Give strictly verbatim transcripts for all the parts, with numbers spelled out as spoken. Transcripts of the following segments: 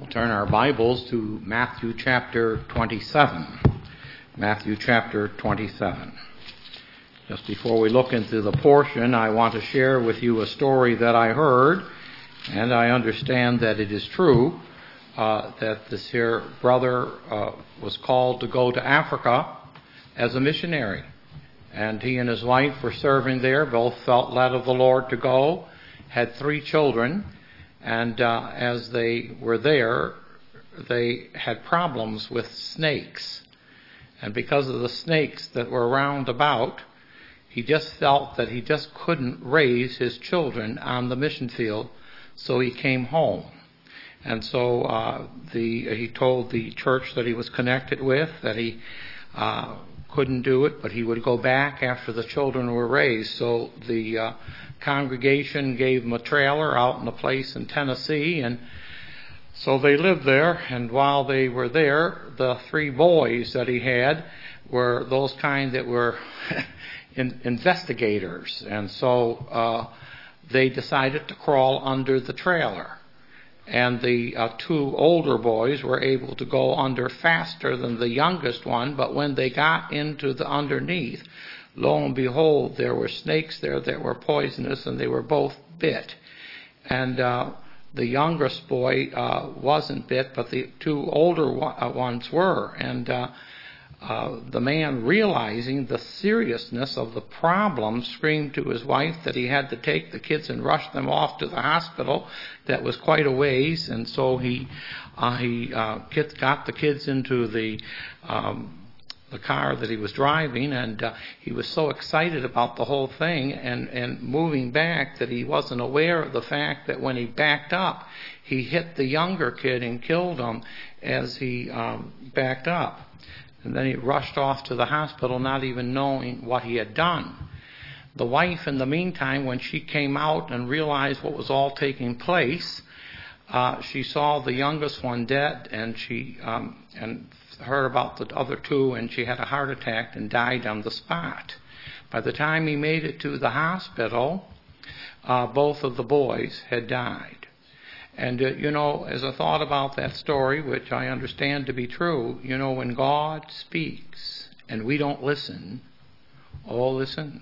We'll turn our Bibles to Matthew chapter twenty-seven. Matthew chapter twenty-seven. Just before we look into the portion, I want to share with you a story that I heard, and I understand that it is true, uh, that this here brother uh, was called to go to Africa as a missionary. And he and his wife were serving there, both felt led of the Lord to go, had three children. And uh, as they were there, they had problems with snakes. And because of the snakes that were round about, he just felt that he just couldn't raise his children on the mission field, so he came home. And so uh, the he told the church that he was connected with that he uh, couldn't do it, but he would go back after the children were raised. So the uh, congregation gave him a trailer out in a place in Tennessee, and so they lived there. And while they were there, the three boys that he had were those kind that were in, investigators, and so uh, they decided to crawl under the trailer. And the uh, two older boys were able to go under faster than the youngest one, but when they got into the underneath, lo and behold, there were snakes there that were poisonous, and they were both bit. And uh, the youngest boy uh, wasn't bit, but the two older ones were. And uh, uh, the man, realizing the seriousness of the problem, screamed to his wife that he had to take the kids and rush them off to the hospital. That was quite a ways, and so he uh, he uh, got the kids into the um, the car that he was driving, and uh, he was so excited about the whole thing and, and moving back that he wasn't aware of the fact that when he backed up, he hit the younger kid and killed him as he um, backed up. And then he rushed off to the hospital, not even knowing what he had done. The wife, in the meantime, when she came out and realized what was all taking place, uh, she saw the youngest one dead, and she um, and heard about the other two, and she had a heart attack and died on the spot. By the time he made it to the hospital, uh, both of the boys had died. And, uh, you know, as I thought about that story, which I understand to be true, you know, when God speaks and we don't listen, oh, listen,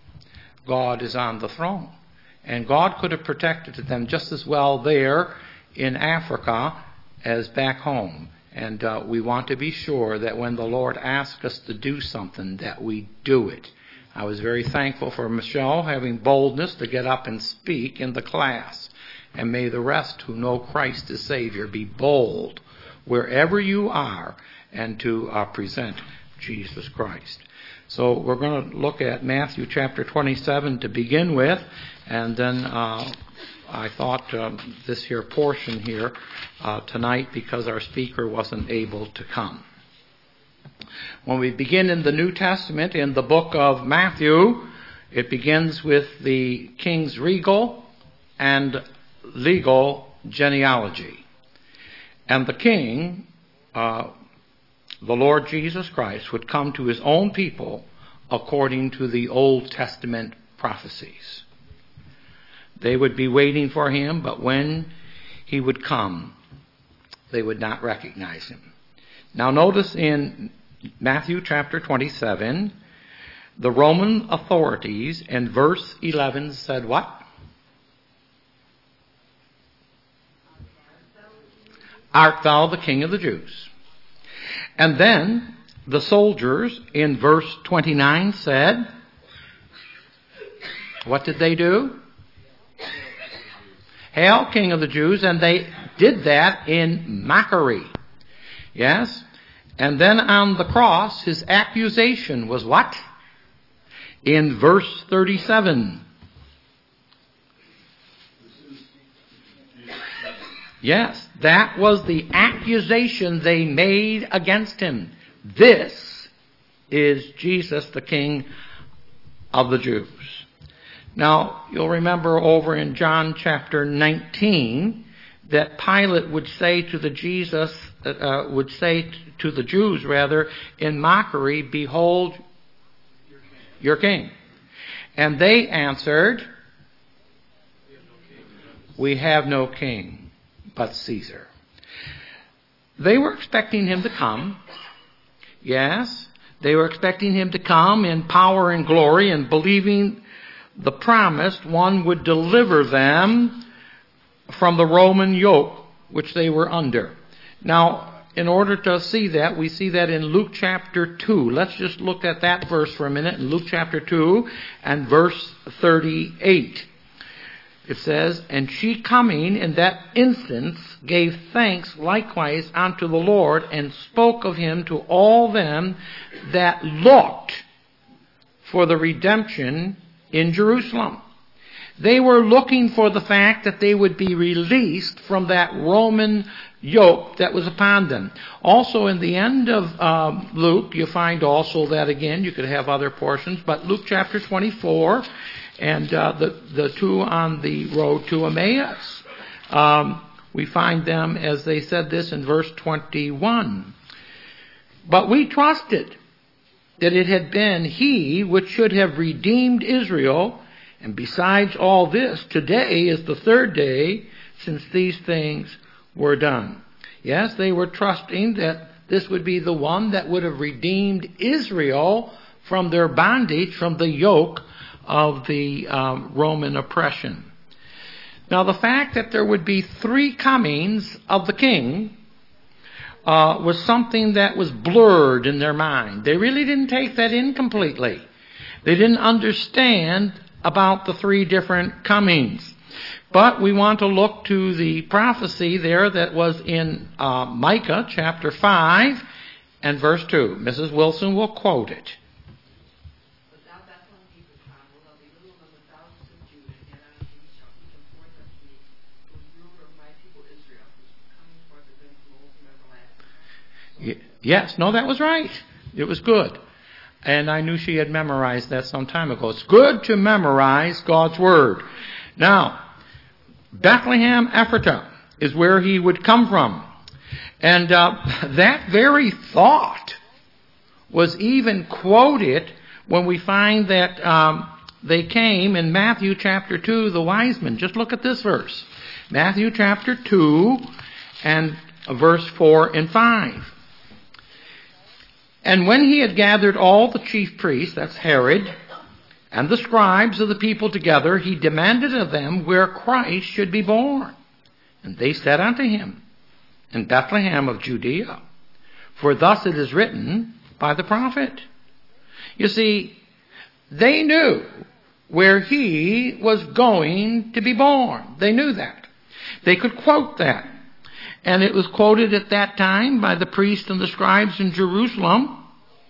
God is on the throne. And God could have protected them just as well there in Africa as back home. And uh, we want to be sure that when the Lord asks us to do something, that we do it. I was very thankful for Michelle having boldness to get up and speak in the class. And may the rest who know Christ as Savior be bold wherever you are and to uh, present Jesus Christ. So we're going to look at Matthew chapter twenty-seven to begin with, and then uh, I thought uh, this here portion here uh, tonight, because our speaker wasn't able to come. When we begin in the New Testament, in the book of Matthew, it begins with the king's regal and legal genealogy. And the king, uh, the Lord Jesus Christ, would come to his own people according to the Old Testament prophecies. They would be waiting for him, but when he would come, they would not recognize him. Now notice in Matthew chapter twenty-seven, the Roman authorities in verse eleven said what? Art thou the King of the Jews? And then the soldiers in verse twenty-nine said, what did they do? Hail, King of the Jews. And they did that in mockery. Yes? And then on the cross, his accusation was what? In verse thirty-seven. Yes, that was the accusation they made against him. This is Jesus, the King of the Jews. Now, you'll remember over in John chapter nineteen that Pilate would say to the Jesus, uh, would say to the Jews rather, in mockery, behold, your king. And they answered, we have no king but Caesar. They were expecting him to come. Yes, they were expecting him to come in power and glory and believing the promised one would deliver them from the Roman yoke which they were under. Now, in order to see that, we see that in Luke chapter two. Let's just look at that verse for a minute. In Luke chapter two and verse thirty-eight. It says, "And she coming in that instance gave thanks likewise unto the Lord, and spoke of him to all them that looked for the redemption in Jerusalem." They were looking for the fact that they would be released from that Roman yoke that was upon them. Also, in the end of um, Luke, you find also that again, you could have other portions, but Luke chapter twenty-four, and uh, the, the two on the road to Emmaus. Um, we find them as they said this in verse twenty-one. "But we trusted that it had been he which should have redeemed Israel, and besides all this, today is the third day since these things were done." Yes, they were trusting that this would be the one that would have redeemed Israel from their bondage, from the yoke of the um, Roman oppression. Now, the fact that there would be three comings of the king uh, was something that was blurred in their mind. They really didn't take that in completely. They didn't understand about the three different comings. But we want to look to the prophecy there that was in uh, Micah chapter five and verse two. Missus Wilson will quote it. Yes, no, that was right. It was good. And I knew she had memorized that some time ago. It's good to memorize God's Word. Now, Bethlehem Ephratah is where he would come from. And uh, that very thought was even quoted when we find that um, they came in Matthew chapter two, the wise men. Just look at this verse. Matthew chapter two and verse four and five. "And when he had gathered all the chief priests," that's Herod, "and the scribes of the people together, he demanded of them where Christ should be born. And they said unto him, In Bethlehem of Judea. For thus it is written by the prophet." You see, they knew where he was going to be born. They knew that. They could quote that. And it was quoted at that time by the priests and the scribes in Jerusalem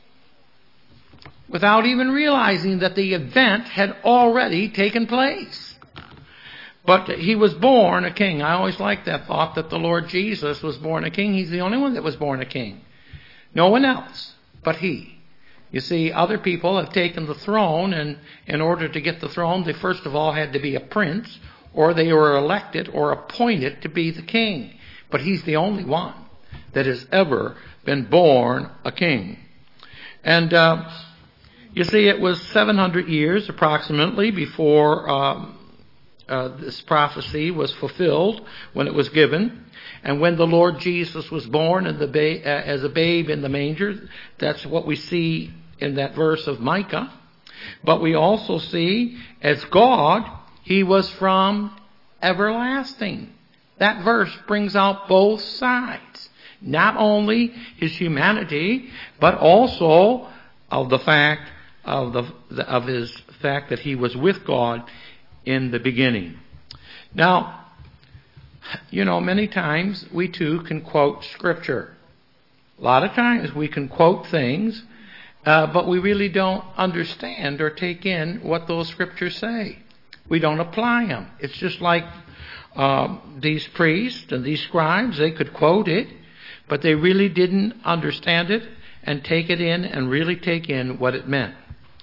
without even realizing that the event had already taken place. But he was born a king. I always liked that thought that the Lord Jesus was born a king. He's the only one that was born a king. No one else but he. You see, other people have taken the throne, and in order to get the throne, they first of all had to be a prince, or they were elected or appointed to be the king. But he's the only one that has ever been born a king. And uh, you see, it was seven hundred years approximately before um, uh, this prophecy was fulfilled when it was given. And when the Lord Jesus was born in the ba- uh, as a babe in the manger, that's what we see in that verse of Micah. But we also see, as God, he was from everlasting. That verse brings out both sides. Not only his humanity, but also of the fact of the of his fact that he was with God in the beginning. Now, you know, many times we too can quote Scripture. A lot of times we can quote things, uh, but we really don't understand or take in what those Scriptures say. We don't apply them. It's just like uh, these priests and these scribes, they could quote it, but they really didn't understand it and take it in and really take in what it meant.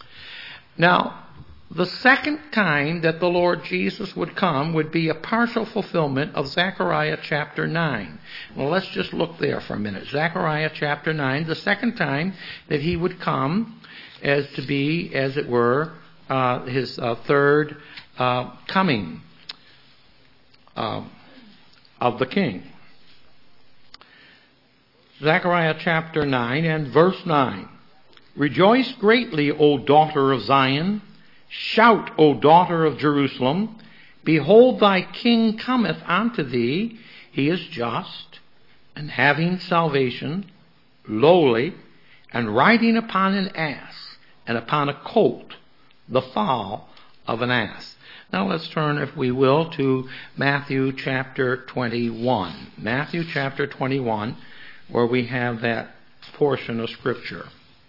Now, the second time that the Lord Jesus would come would be a partial fulfillment of Zechariah chapter nine. Well, let's just look there for a minute. Zechariah chapter nine, the second time that he would come as to be, as it were, uh, his uh, third uh, coming uh, of the king. Zechariah chapter nine and verse nine. Rejoice greatly, O daughter of Zion. Shout, O daughter of Jerusalem. Behold, thy king cometh unto thee. He is just, and having salvation, lowly, and riding upon an ass, and upon a colt, the foal of an ass. Now let's turn, if we will, to Matthew chapter twenty-one. Matthew chapter twenty-one, where we have that portion of Scripture.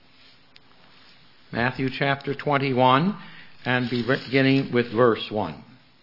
Matthew chapter twenty-one, and beginning with verse one.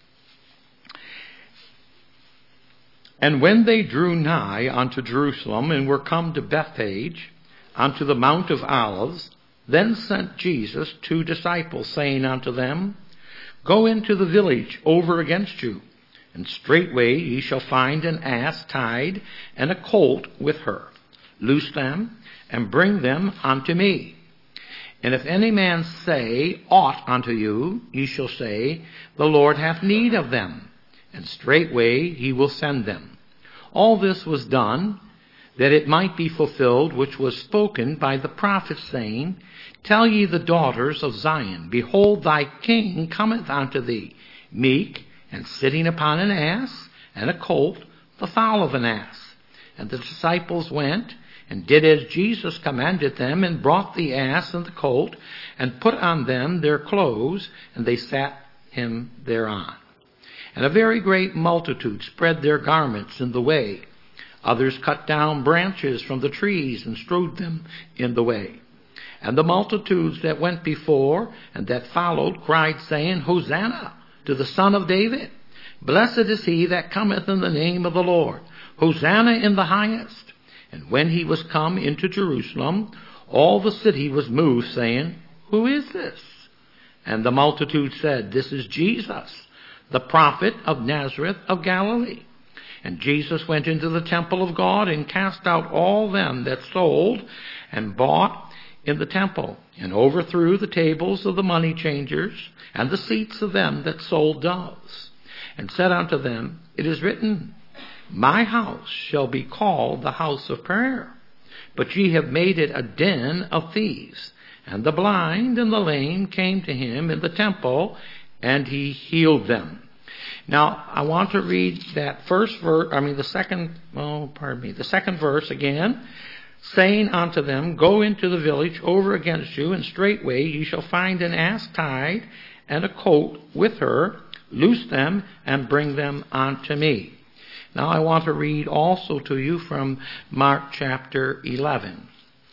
And when they drew nigh unto Jerusalem, and were come to Bethphage, unto the Mount of Olives, then sent Jesus two disciples, saying unto them, Go into the village over against you, and straightway ye shall find an ass tied, and a colt with her. Loose them, and bring them unto me. And if any man say aught unto you, ye shall say, The Lord hath need of them, and straightway he will send them. All this was done, that it might be fulfilled which was spoken by the prophet, saying, Tell ye the daughters of Zion, Behold, thy king cometh unto thee, meek, and sitting upon an ass, and a colt, the foal of an ass. And the disciples went, and did as Jesus commanded them, and brought the ass and the colt, and put on them their clothes, and they sat him thereon. And a very great multitude spread their garments in the way. Others cut down branches from the trees, and strewed them in the way. And the multitudes that went before and that followed cried, saying, Hosanna to the Son of David. Blessed is he that cometh in the name of the Lord. Hosanna in the highest. And when he was come into Jerusalem, all the city was moved, saying, Who is this? And the multitude said, This is Jesus, the prophet of Nazareth of Galilee. And Jesus went into the temple of God, and cast out all them that sold and bought in the temple, and overthrew the tables of the money changers, and the seats of them that sold doves, and said unto them, It is written, My house shall be called the house of prayer, but ye have made it a den of thieves. And the blind and the lame came to him in the temple, and he healed them. Now, I want to read that first verse, I mean the second, oh, pardon me, the second verse again, saying unto them, Go into the village over against you, and straightway ye shall find an ass tied, and a colt with her. Loose them, and bring them unto me. Now I want to read also to you from Mark chapter eleven.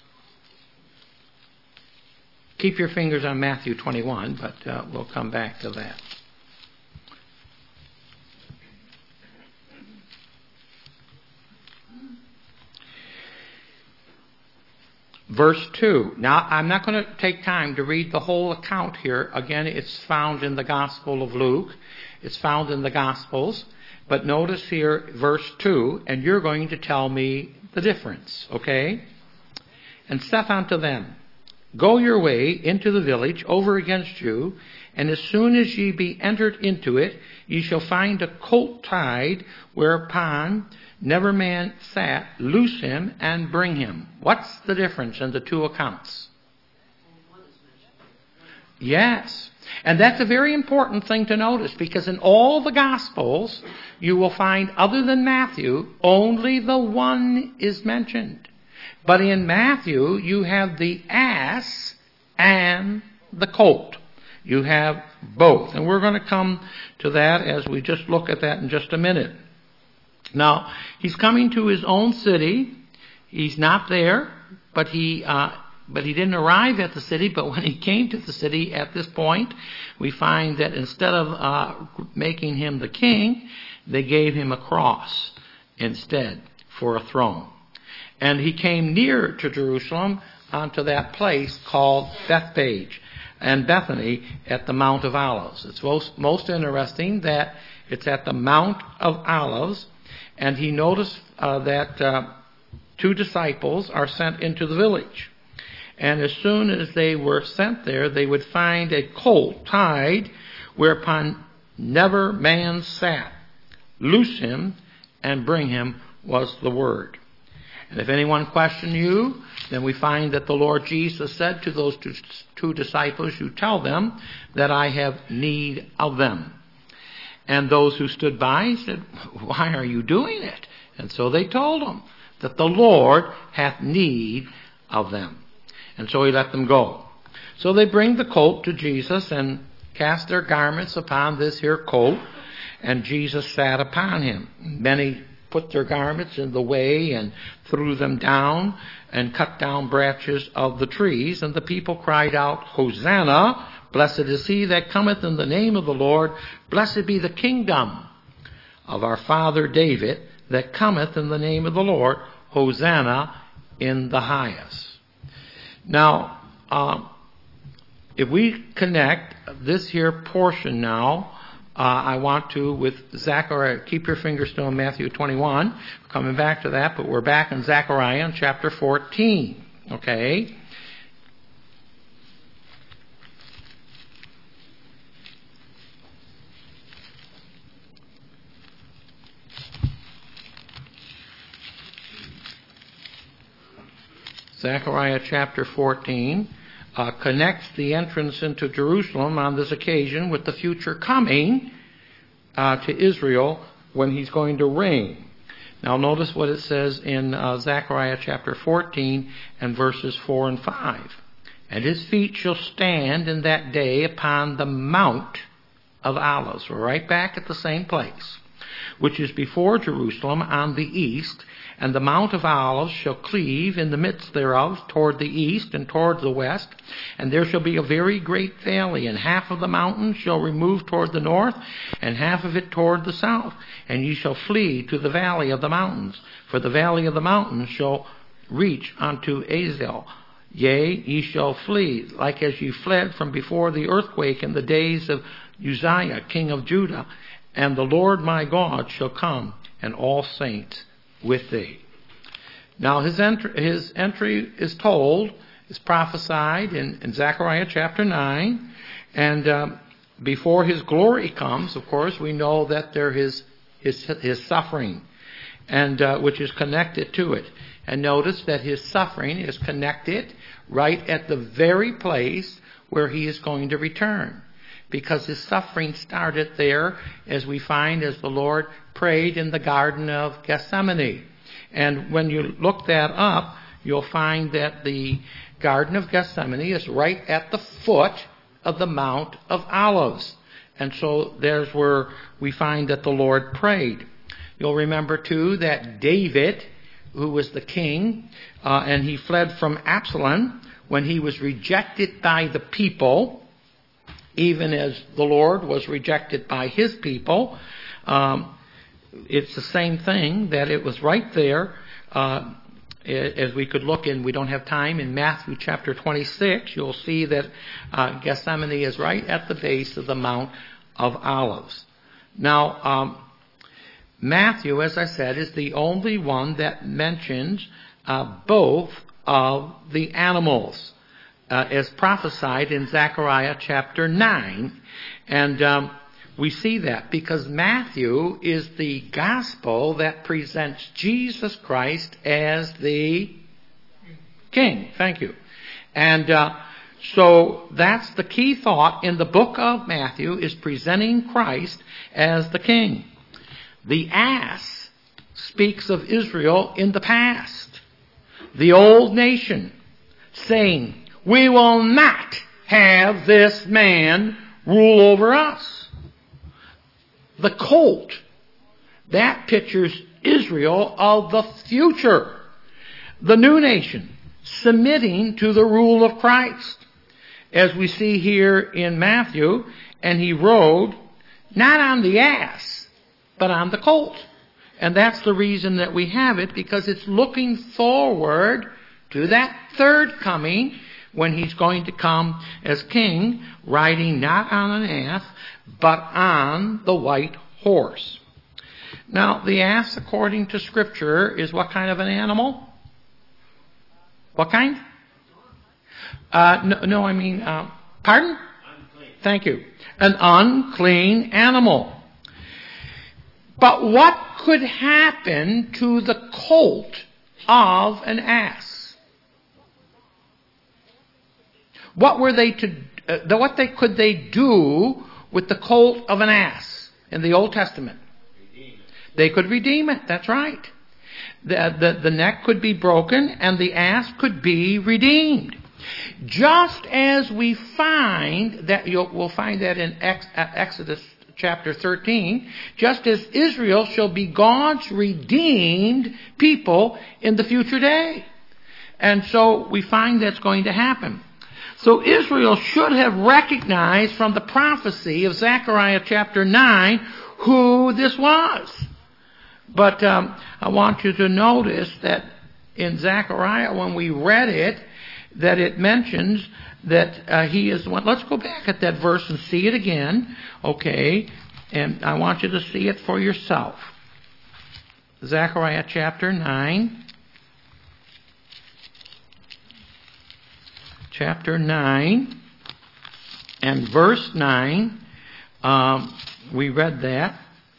Keep your fingers on Matthew twenty-one, but uh, we'll come back to that. Verse two. Now, I'm not going to take time to read the whole account here. Again, it's found in the Gospel of Luke. It's found in the Gospels. But notice here, verse two, and you're going to tell me the difference, okay? And saith unto them, Go your way into the village over against you, and as soon as ye be entered into it, ye shall find a colt tied, whereupon never man sat. Loose him, and bring him. What's the difference in the two accounts? Yes. And that's a very important thing to notice, because in all the Gospels, you will find, other than Matthew, only the one is mentioned. But in Matthew, you have the ass and the colt. You have both. And we're going to come to that as we just look at that in just a minute. Now, he's coming to his own city. He's not there, but he uh, but he didn't arrive at the city. But when he came to the city at this point, we find that instead of uh, making him the king, they gave him a cross instead for a throne. And he came near to Jerusalem onto that place called Bethphage and Bethany at the Mount of Olives. It's most, most interesting that it's at the Mount of Olives. And he noticed uh, that uh, two disciples are sent into the village. And as soon as they were sent there, they would find a colt tied, whereupon never man sat. Loose him and bring him was the word. And if anyone question you, then we find that the Lord Jesus said to those two, two disciples, you tell them that I have need of them. And those who stood by said, why are you doing it? And so they told him that the Lord hath need of them. And so he let them go. So they bring the colt to Jesus and cast their garments upon this here colt, and Jesus sat upon him. Many put their garments in the way and threw them down and cut down branches of the trees. And the people cried out, Hosanna! Blessed is he that cometh in the name of the Lord. Blessed be the kingdom of our father David that cometh in the name of the Lord. Hosanna in the highest. Now, uh, if we connect this here portion now, uh, I want to with Zechariah. Keep your finger still in Matthew twenty-one. We're coming back to that, but we're back in Zechariah in chapter fourteen. Okay? Zechariah chapter fourteen uh, connects the entrance into Jerusalem on this occasion with the future coming uh, to Israel when he's going to reign. Now notice what it says in uh, Zechariah chapter fourteen and verses four and five. And his feet shall stand in that day upon the Mount of Olives. We're right back at the same place, which is before Jerusalem on the east. And the Mount of Olives shall cleave in the midst thereof toward the east and toward the west. And there shall be a very great valley, and half of the mountain shall remove toward the north, and half of it toward the south. And ye shall flee to the valley of the mountains, for the valley of the mountains shall reach unto Azel. Yea, ye shall flee, like as ye fled from before the earthquake in the days of Uzziah, king of Judah. And the Lord my God shall come, and all saints with thee. Now his entry, his entry is told, is prophesied in, in Zechariah chapter nine, and um, before his glory comes, of course, we know that there is his, his suffering, and uh, which is connected to it. And notice that his suffering is connected right at the very place where he is going to return, because his suffering started there, as we find as the Lord prayed in the Garden of Gethsemane. And when you look that up, you'll find that the Garden of Gethsemane is right at the foot of the Mount of Olives. And so there's where we find that the Lord prayed. You'll remember, too, that David, who was the king, uh, and he fled from Absalom when he was rejected by the people, even as the Lord was rejected by his people. Um, it's the same thing, that it was right there, uh, as we could look in, we don't have time, in Matthew chapter twenty-six, you'll see that uh, Gethsemane is right at the base of the Mount of Olives. Now, um, Matthew, as I said, is the only one that mentions uh, both of the animals, Uh, as prophesied in Zechariah chapter nine. And um, we see that because Matthew is the gospel that presents Jesus Christ as the king. Thank you. And uh, so that's the key thought in the book of Matthew, is presenting Christ as the king. The ass speaks of Israel in the past, the old nation, saying, we will not have this man rule over us. The colt, that pictures Israel of the future, the new nation, submitting to the rule of Christ. As we see here in Matthew, and he rode not on the ass, but on the colt. And that's the reason that we have it, because it's looking forward to that third coming, when he's going to come as king, riding not on an ass, but on the white horse. Now, the ass, according to Scripture, is what kind of an animal? What kind? Uh, no, no, I mean, uh, pardon? Unclean. Thank you. An unclean animal. But what could happen to the colt of an ass. What were they to, uh, what they could they do with the colt of an ass in the Old Testament? They could redeem it. That's right. The, the, the neck could be broken and the ass could be redeemed. Just as we find that, you'll, we'll find that in Ex, uh, Exodus chapter thirteen, just as Israel shall be God's redeemed people in the future day. And so we find that's going to happen. So Israel should have recognized from the prophecy of Zechariah chapter nine who this was. But um, I want you to notice that in Zechariah, when we read it, that it mentions that uh, he is the one. Let's go back at that verse and see it again. Okay, and I want you to see it for yourself. Zechariah chapter nine. Chapter nine and verse nine. Um, we read that.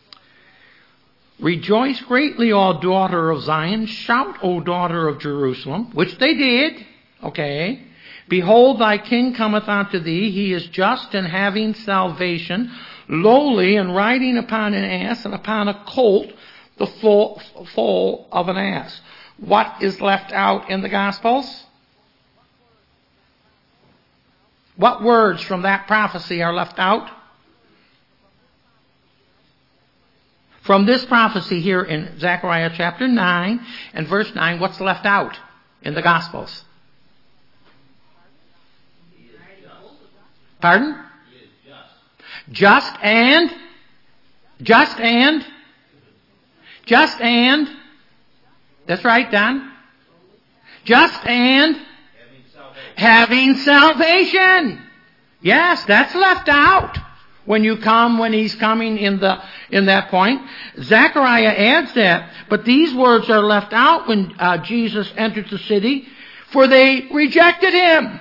Rejoice greatly, O daughter of Zion. Shout, O daughter of Jerusalem. Which they did. Okay. Behold, thy king cometh unto thee. He is just and having salvation, lowly and riding upon an ass and upon a colt, the foal, foal of an ass. What is left out in the Gospels? What words from that prophecy are left out? From this prophecy here in Zechariah chapter nine and verse nine, what's left out in the Gospels? Pardon? Just and? Just and? Just and? That's right, Don. Just and? Having salvation. Yes, that's left out. When you come, when he's coming in the in that point. Zechariah adds that, but these words are left out when uh, Jesus entered the city, for they rejected him.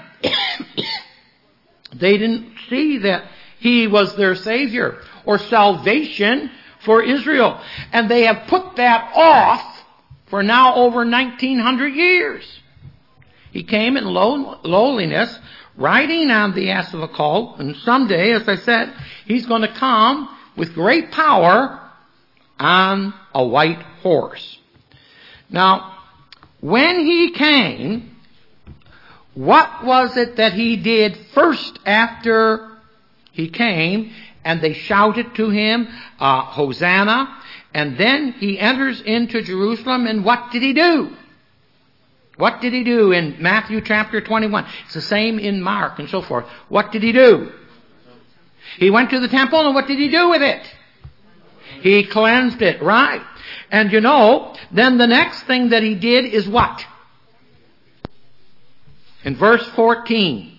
They didn't see that he was their Savior or salvation for Israel. And they have put that off for now over nineteen hundred years. He came in low, lowliness, riding on the ass of a colt, and someday, as I said, he's going to come with great power on a white horse. Now, when he came, what was it that he did first after he came? And they shouted to him, uh, Hosanna. And then he enters into Jerusalem, and what did he do? What did he do in Matthew chapter twenty-one? It's the same in Mark and so forth. What did he do? He went to the temple, and what did he do with it? He cleansed it, right? And you know, then the next thing that he did is what? In verse fourteen.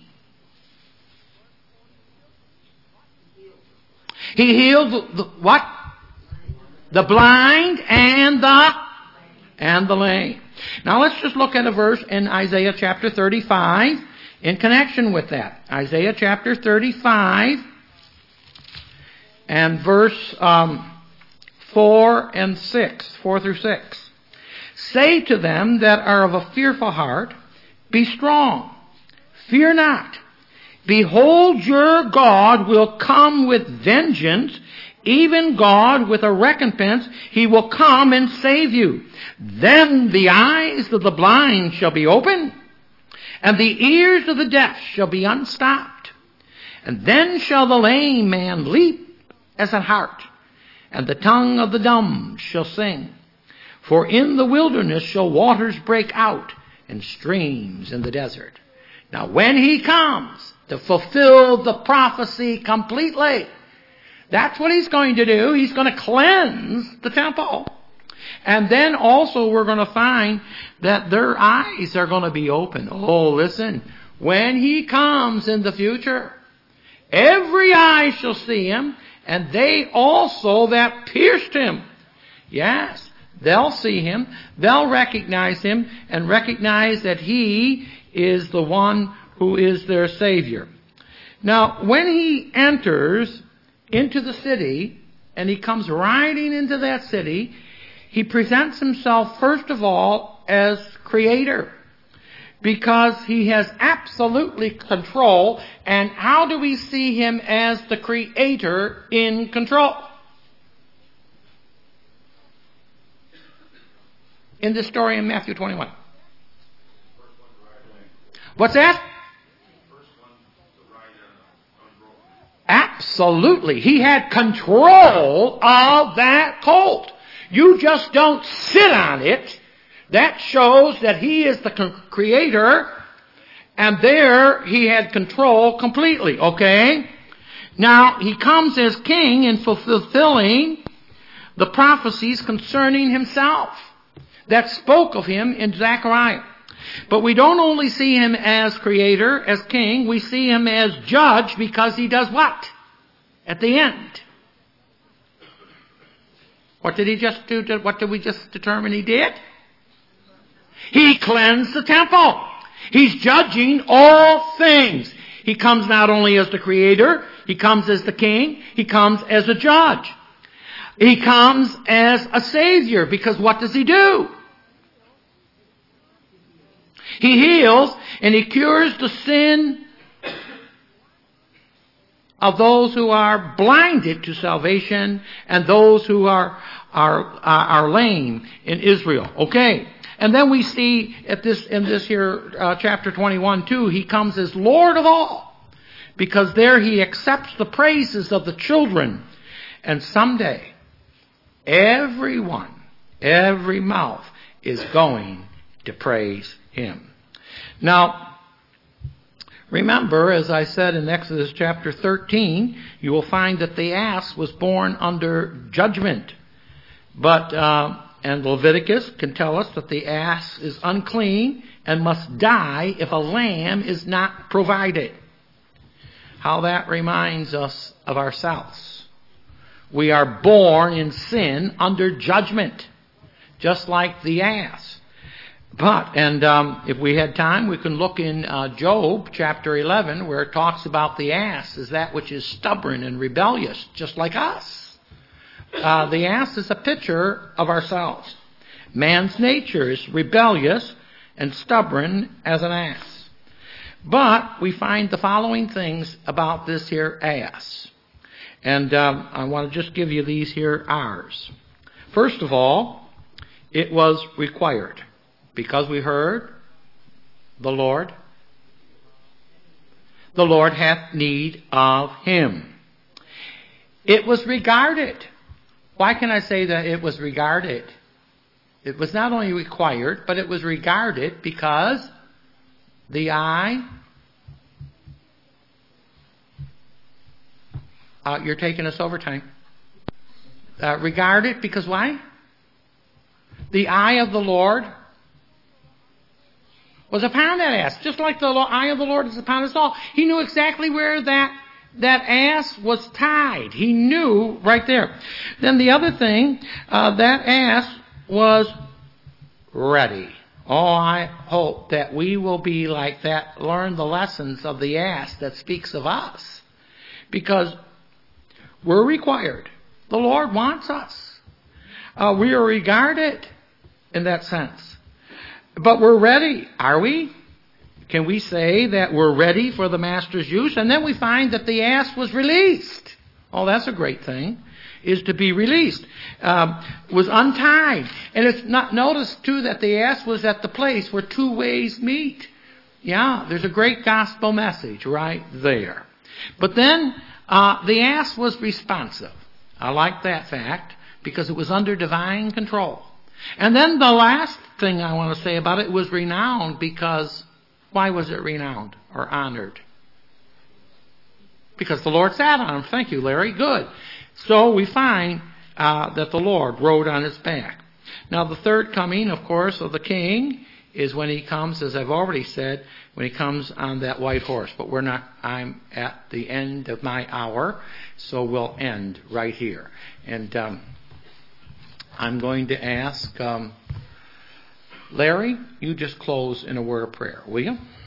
He healed the, the what? The blind and the and the lame. Now let's just look at a verse in Isaiah chapter thirty-five in connection with that. Isaiah chapter thirty-five and verse um, four and six, four through six. Say to them that are of a fearful heart, be strong, fear not. Behold, your God will come with vengeance, even God with a recompense. He will come and save you. Then the eyes of the blind shall be opened, and the ears of the deaf shall be unstopped. And then shall the lame man leap as an hart, and the tongue of the dumb shall sing. For in the wilderness shall waters break out, and streams in the desert. Now when he comes to fulfill the prophecy completely, that's what he's going to do. He's going to cleanse the temple. And then also we're going to find that their eyes are going to be open. Oh, listen. When he comes in the future, every eye shall see him, and they also that pierced him. Yes, they'll see him. They'll recognize him and recognize that he is the one who is their Savior. Now, when he enters into the city, and he comes riding into that city, he presents himself first of all as creator, because he has absolutely control. And how do we see him as the creator in control? In this story in Matthew twenty-one. What's that? Absolutely. He had control of that colt. You just don't sit on it. That shows that he is the creator, and there he had control completely, okay? Now, he comes as king in fulfilling the prophecies concerning himself that spoke of him in Zechariah. But we don't only see him as creator, as king, we see him as judge, because he does what? At the end. What did he just do? What did we just determine he did? He cleansed the temple. He's judging all things. He comes not only as the creator, he comes as the king, he comes as a judge. He comes as a savior, because what does he do? He heals and he cures the sin of those who are blinded to salvation and those who are are are lame in Israel. Okay, and then we see at this in this here uh, chapter twenty-one too, he comes as Lord of all, because there he accepts the praises of the children, and someday everyone, every mouth is going to praise him. Now, remember, as I said in Exodus chapter thirteen, you will find that the ass was born under judgment. But, uh, and Leviticus can tell us that the ass is unclean and must die if a lamb is not provided. How that reminds us of ourselves. We are born in sin under judgment, just like the ass. But, and um, if we had time, we can look in uh, Job chapter eleven, where it talks about the ass as that which is stubborn and rebellious, just like us. Uh, the ass is a picture of ourselves. Man's nature is rebellious and stubborn as an ass. But we find the following things about this here ass. And um, I want to just give you these here R's. First of all, it was required. Because we heard the Lord, the Lord hath need of him. It was regarded. Why can I say that it was regarded? It was not only required, but it was regarded because the eye, uh, you're taking us over time. Uh, regarded because why? The eye of the Lord was upon that ass, just like the eye of the Lord is upon us all. He knew exactly where that that ass was tied. He knew right there. Then the other thing, uh, that ass was ready. Oh, I hope that we will be like that, learn the lessons of the ass that speaks of us. Because we're required. The Lord wants us. Uh, we are regarded in that sense. But we're ready, are we? Can we say that we're ready for the Master's use? And then we find that the ass was released. Oh, that's a great thing, is to be released. Um, was untied. And it's not, notice too that the ass was at the place where two ways meet. Yeah, there's a great gospel message right there. But then uh, the ass was responsive. I like that fact because it was under divine control. And then the last thing I want to say about it was renowned because, why was it renowned or honored? Because the Lord sat on him. Thank you, Larry. Good. So we find uh, that the Lord rode on his back. Now the third coming, of course, of the king is when he comes, as I've already said, when he comes on that white horse. But we're not, I'm at the end of my hour, so we'll end right here. And um, I'm going to ask, um, Larry, you just close in a word of prayer, will you?